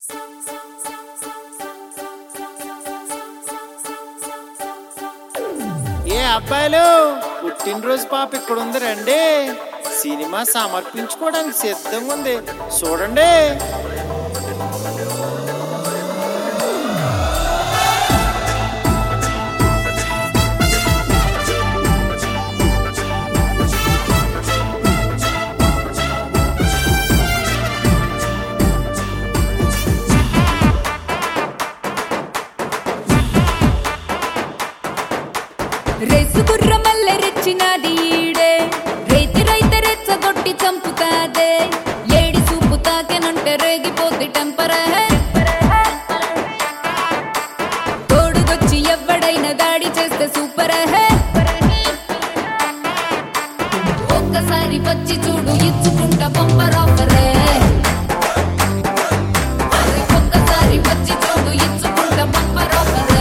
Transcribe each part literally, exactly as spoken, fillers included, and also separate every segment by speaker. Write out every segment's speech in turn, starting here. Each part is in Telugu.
Speaker 1: ఏ అబ్బాయిలు, పుట్టినరోజు పాప ఇక్కడ ఉంది, రండి. సినిమా సమర్పించుకోవడానికి సిద్ధంగా ఉంది, చూడండి.
Speaker 2: రేసు గుర్రమల్ల రెచ్చినది ఈడే, రైతు రైత రెచ్చగొట్టి చంపుతాదే. ఏడి సూపు తాకెనంటే రేగిపోతే టెంపరే. తోడుగొచ్చి ఎవ్వడైనా దాడి చేస్తే సూపరే. ఒక్కసారి వచ్చి చూడు, ఇచ్చుకుంటా బంపర్ ఆఫరే. ఒక్కసారి వచ్చి చూడు, ఇచ్చుకుంటా బంపర్ ఆఫరే.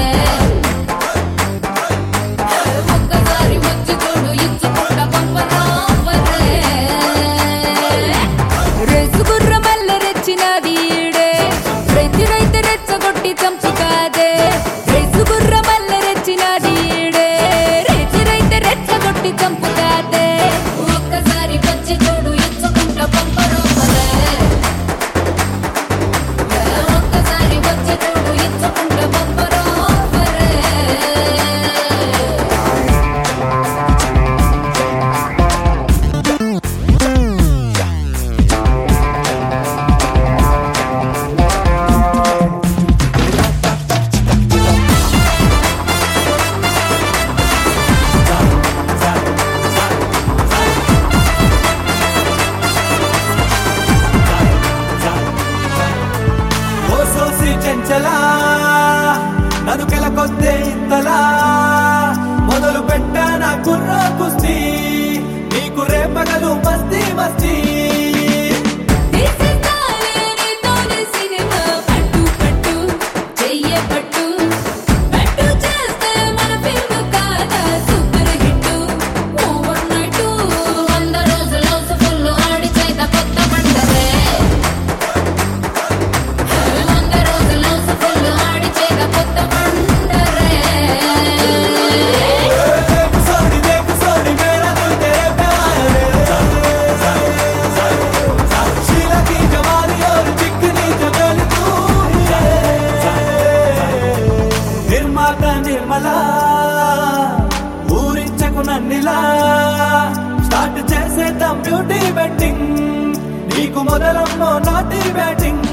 Speaker 3: నదుకెల కొద్దే ఇంతలా మొదలు పెట్టాన కుర్ర కుస్తీ, నీకు రేపగలు మస్తీ మస్తీ. నిర్మలా ఊరించకు నన్నిలా, స్టార్ట్ చేసేద్దాం బ్యూటీ బెట్టింగ్, నీకు మొదలమ్మో నాటి బ్యాటింగ్.